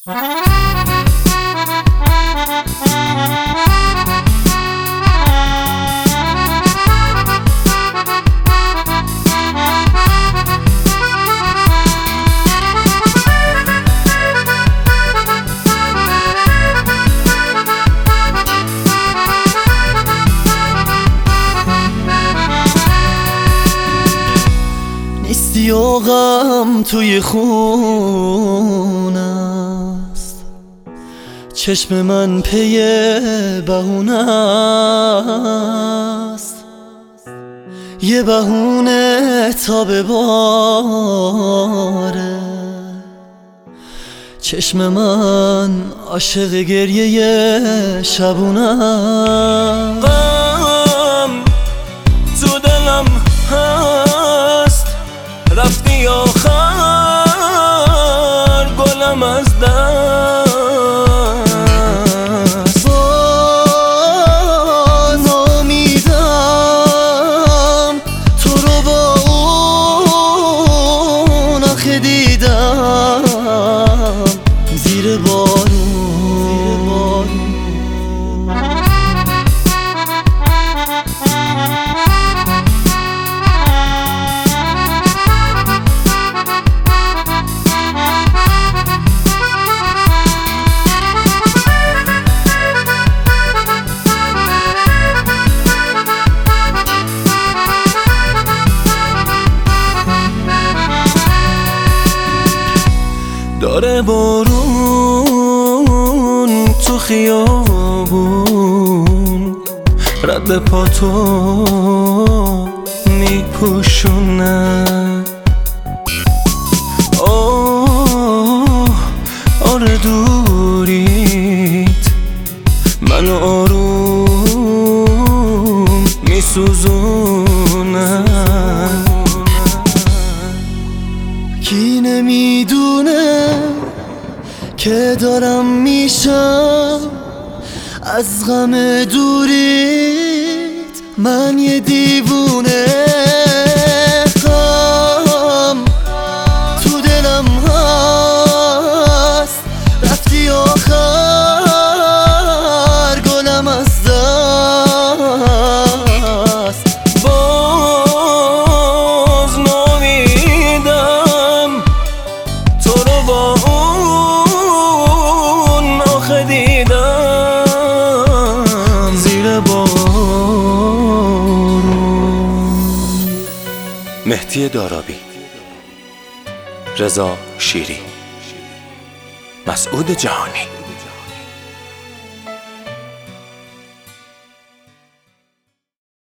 نیستی و غم توی خون است، چشم من پی بهونه است، یه بهونه تا بباره. چشم من عاشق گریه شبونه است. غم تو دلم هست، رفتی آخر گلم از دست. باز امیدم تو رو با اون آخه دیدم زیر بارون. داره بارون تو خیابون رد پاتو میپوشونه. آره دوریت منو آروم میسوزونه. کی نمیدونه که دارم میشم از غم دوریت من یه دیوونه. غم تو دلم هست، رفتی آخر گلم از دست. باز نامیدم تو رو با اون آخه دیدم زیر بارون. مهدی دارابی، رضا شیری، مسعود جهانی.